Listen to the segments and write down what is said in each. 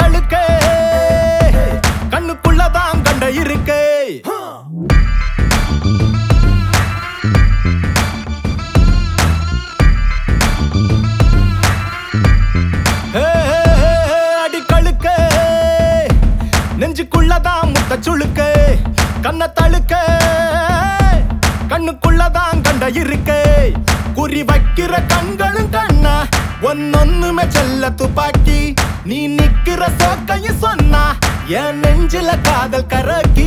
தழுக்க கண்ணுக்குள்ளதான் கண்ட இருக்கு. அடிக்கழுக்க நெஞ்சுக்குள்ளதான் முத்த சுழுக்க கண்ண தழுக்க கண்ணுக்குள்ளதான் கண்ட இருக்கு. குறி வைக்கிற கண்களும் கண்ணா ஒன்னொன்னுமே செல்ல துப்பாக்கி. நீ நிக்கிற சோக்கையும் சொன்னா என் நெஞ்சில காதல் கரக்கி.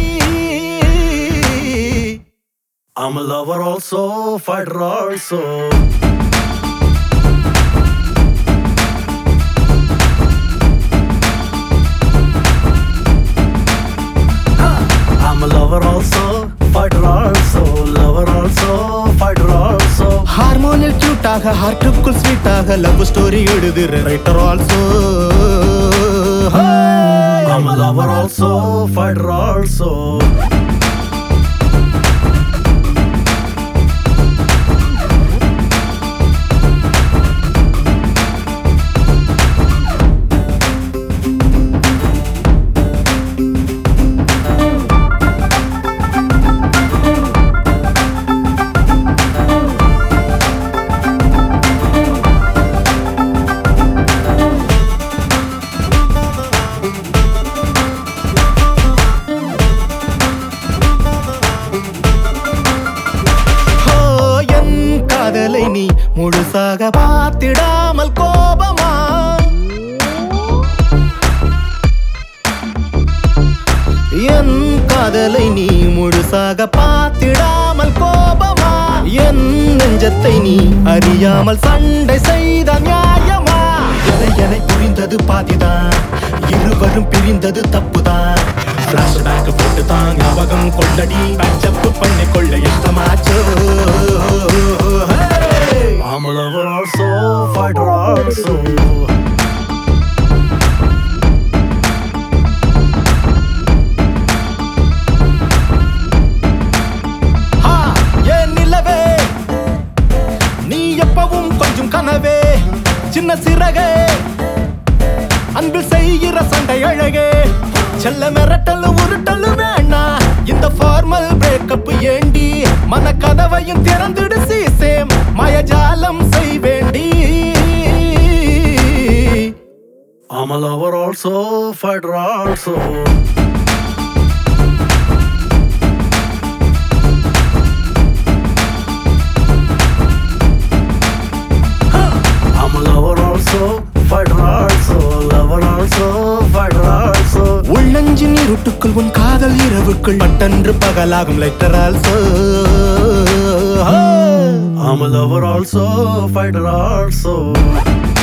I'm a lover also, fighter also. I'm a lover also, fighter also, lover also, fighter also. ஹார்மோனில் கியூட்டாக ஹார்ட்டுக்குள் ஸ்வீட்டாக லவ் ஸ்டோரி எழுதுற writer also. I'm a lover also, fighter also. நீ முழுசாக பார்த்திடாமல் கோபமா என் காதலை நீ முழுசாக பார்த்திடாமல் கோபமா என் நெஞ்சத்தை நீ அறியாமல் சண்டை செய்த நியாயமா. எனை புரிந்தது பாதிதான் இருவரும் பிரிந்தது தப்புதான். ஃபிளாஷ்பேக் போட்டுதான் ஞாபகம் கொள்ளடி பேச்சப்பு பண்ணி கொள்ள இஷ்டமாச்சோ. I'm a lover also, fighter also. ஏன் நிலவே நீ எப்பவும் கொஞ்சம் கனவே சின்ன சிறகே அன்பில் செய்கிற சண்டை அழகே. செல்ல மிரட்டல் உருட்டல் வேணா இந்த ஃபார்மல் பிரேக்கப் ஏண்டி மன கதவையும் திறந்துடு சீசேம் மயஜாலம் செய் வேண்டி. I'm a lover also, fighter also. I'm a lover also, fighter also, lover also, fighter also. உள்ளஞ்சி நீருட்டுக்குள் உன் காதல் இரவுக்குள் பட்டன்று பகலாகும் lighter also. I'm a lover also, fighter also.